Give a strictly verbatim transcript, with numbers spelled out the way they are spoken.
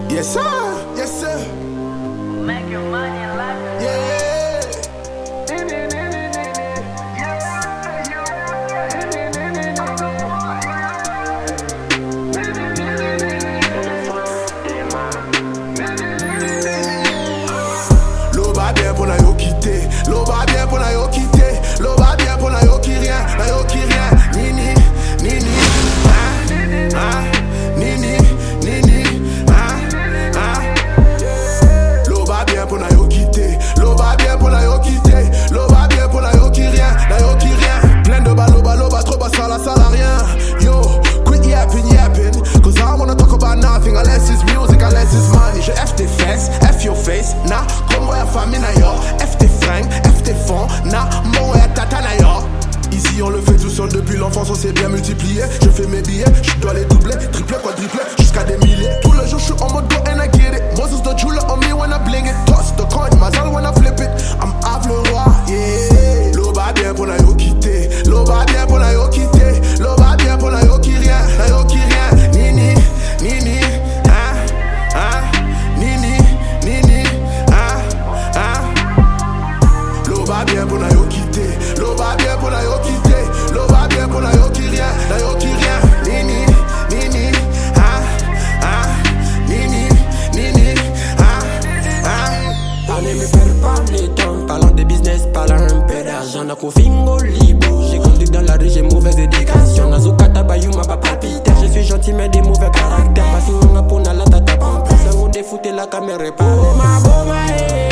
Yes sir, yes sir. Make your money like Yeah. L'eau va bien pour la yo quitter, l'eau va bien pour la yo quitter, l'eau va bien pour la yo qui rien, la yo qui rien, nini, nini, ah, ah, nini, nini, ah, ah. L'eau va bien pour la yo quitter, l'eau va bien pour la yo quitter, l'eau va bien pour la yo qui rien, la yo qui rien. Plein de balles, balles, bas trop bas, ça la salle à rien. Yo, quit yapping, yapping, cause I wanna talk about nothing unless it's music, unless it's money. Je F tes fesses, F your face, na, como ya famille na yo. F tes fringues, F tes fonds, na, mo ya tata na yo. Ici on le fait tout seul depuis l'enfance, on s'est bien multiplié. Je fais mes billets, je dois les doubler, tripler, quadrupler, jusqu'à des milliers. Tous les jours je suis en mode go and I get it. Moses the jeweler on me when I bling it. Toss the coin, mazal when I flip it. I'm Av le roi, yeah. L'eau va bien pour la yo quitter, l'eau va bien pour la yo quitter, l'eau va bien pour la yo qui rien, la yo qui rien. Nini, nini, ah, ah, nini, nini, ah, ah. L'eau va bien pour la yo quitter, l'eau va bien pour la yo quitter, l'eau va bien pour la yo qui rien, la yo qui rien. Nini, nini, ah, ah, nini, nini, ah, ah. Parler me perd pas les temps, parlant de business, parlant un peu d'argent. N'a qu'au fingo libre, j'ai conduit dans la rue, j'ai mauvaise éducation. Nazukata bayou m'a pas palpitaire, je suis gentil mais des mauvais caractères. Pas si on a pour la tata pampa, c'est où défouter la caméra pas. Oh ma boma, eh.